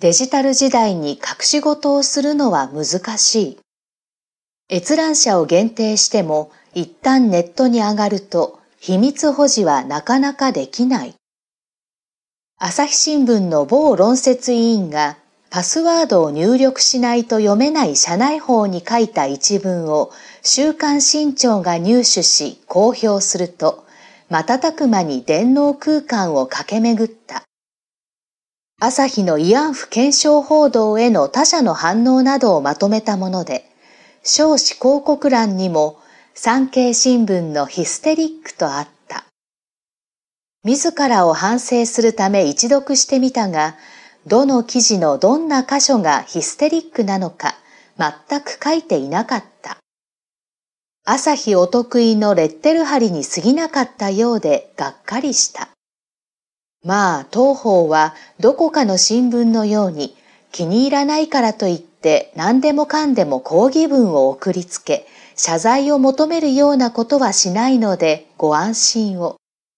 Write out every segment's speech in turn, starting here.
デジタル時代に隠し事をするのは難しい。閲覧者を限定しても一旦ネットに上がると秘密保持はなかなかできない。朝日新聞の某論説委員がパスワードを入力しないと読めない社内法に書いた一文を週刊新潮が入手し公表すると、瞬く間に電脳空間を駆け巡った。朝日の慰安婦検証報道への他社の反応などをまとめたもので、少子広告欄にも産経新聞のヒステリックとあった。自らを反省するため一読してみたが、どの記事のどんな箇所がヒステリックなのか全く書いていなかった。朝日お得意のレッテル貼りに過ぎなかったようでがっかりした。まあ当方はどこかの新聞のように気に入らないからといって何でもかんでも抗議文を送りつけ謝罪を求めるようなことはしないのでご安心を。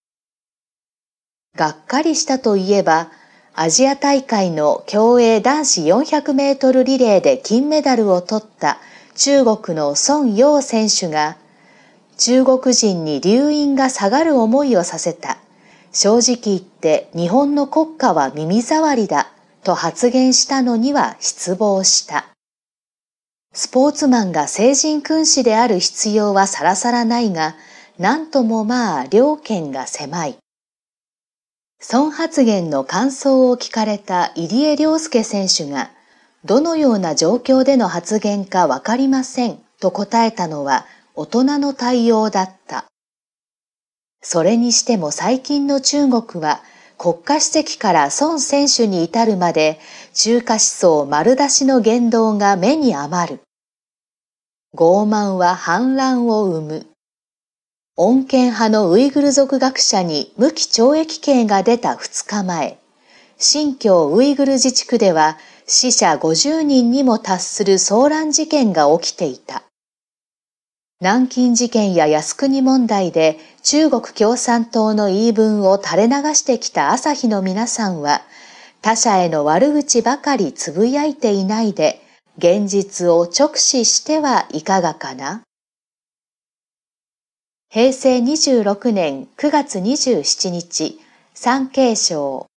がっかりしたといえばアジア大会の競泳男子400メートルリレーで金メダルを取った中国の孫楊選手が中国人に留飲が下がる思いをさせた。正直言って日本の国歌は耳障りだと発言したのには失望した。スポーツマンが聖人君子である必要はさらさらないが、なんともまあ両見が狭い。孫発言の感想を聞かれた入江陵介選手が、どのような状況での発言かわかりませんと答えたのは大人の対応だった。それにしても最近の中国は国家主席から孫選手に至るまで中華思想丸出しの言動が目に余る。傲慢は反乱を生む。穏健派のウイグル族学者に無期懲役刑が出た2日前、新疆ウイグル自治区では死者50人にも達する騒乱事件が起きていた。南京事件や靖国問題で中国共産党の言い分を垂れ流してきた朝日の皆さんは、他者への悪口ばかりつぶやいていないで、現実を直視してはいかがかな。平成26年9月27日、産経省